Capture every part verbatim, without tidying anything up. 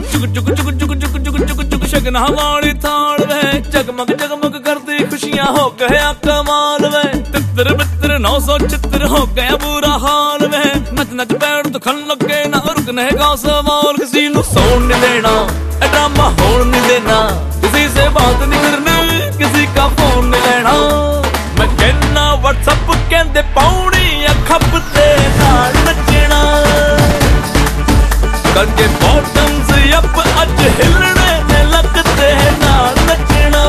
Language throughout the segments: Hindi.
चुक चुक चुक चुक चुक चुक चुक चुक शगना वाली थाल में जगमग जगमग करती खुशियां हो गया कमाल में। तितर बितर नौ सौ चित्र हो गया बुरा हाल में। नच नच पैर तो खन लगे ना रुकने का सवाल। किसी नु सोन नहीं देना ड्रामा होन नहीं देना। किसी से बात नहीं करनी किसी का फोन नहीं लेना। मैं कहना व्हाट्सएप कहते पौड़ी खप ते नाल नचना। करके बॉटम्स अप अज हिलने ने लगते नाल नचना।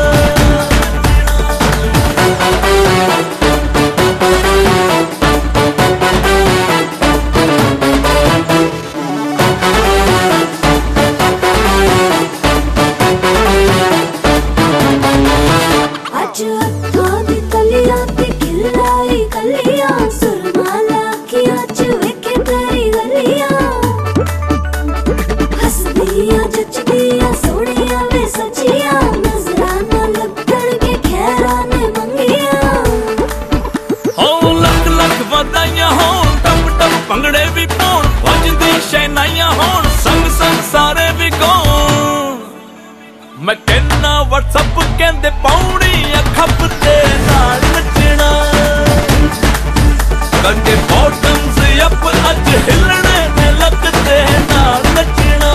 भंगड़े भी पाउन वजदी शहनाइयां होन संग संग सारे भी गौन। मैं कहना व्हाट्सएप कहते पौड़ी खप ते नाल नचना। करके बॉटम्स अप अज हिलने ने लगते नाल नचना।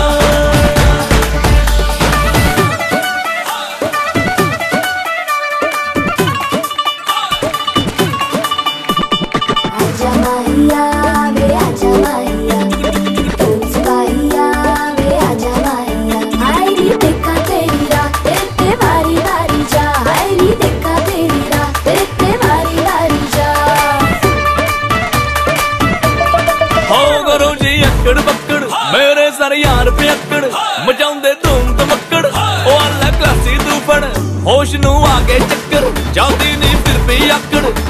आजा माहिया अकड़ बकड़ मेरे सारे यार पे अकड़ मचाउंदे धूम धमक्कड़। ओ अल्लाह क्लासी तू फड़ होश नू आगे चक्कर जाती नहीं फिर भी अकड़।